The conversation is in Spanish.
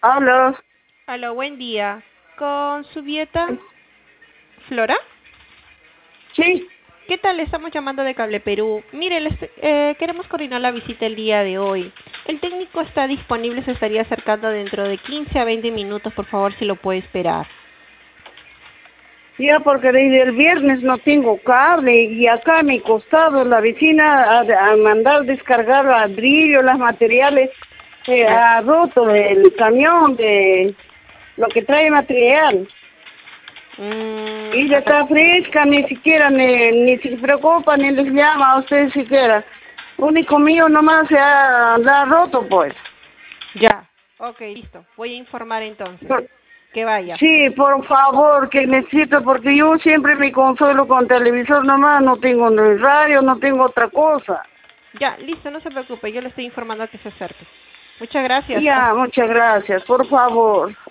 Aló. Aló, buen día. ¿Con su dieta Flora? Sí. ¿Qué tal? Le estamos llamando de Cable Perú. Mire, queremos coordinar la visita el día de hoy. El técnico está disponible, se estaría acercando dentro de 15 a 20 minutos. Por favor, si lo puede esperar. Ya porque desde el viernes no tengo cable y acá a mi costado la vecina a mandar descargar ladrillo, los materiales, Ya. ha roto el camión de lo que trae material. Y ya Acá. está fresca, ni siquiera ni se preocupa, ni les llama a ustedes siquiera. Único mío nomás la ha roto pues. Ya. Ok, listo. Voy a informar entonces. Que vaya. Sí, por favor, que necesito, porque yo siempre me consuelo con televisor nomás, no tengo ni radio, no tengo otra cosa. Ya, listo, no se preocupe. Yo le estoy informando a que se acerque. Muchas gracias. Ya, muchas gracias, por favor.